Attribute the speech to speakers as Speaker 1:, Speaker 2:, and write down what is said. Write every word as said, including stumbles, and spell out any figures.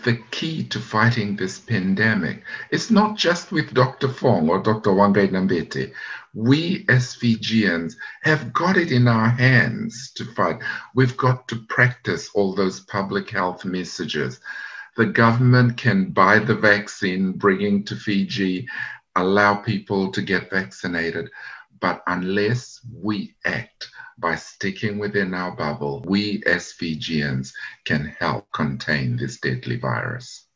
Speaker 1: The key to fighting this pandemic is not just with Doctor Fong or Doctor Wangai Nambete. We as Fijians have got it in our hands to fight. We've got to practice all those public health messages. The government can buy the vaccine, bring it to Fiji, allow people to get vaccinated. But unless we act by sticking within our bubble, we as Fijians can help contain this deadly virus.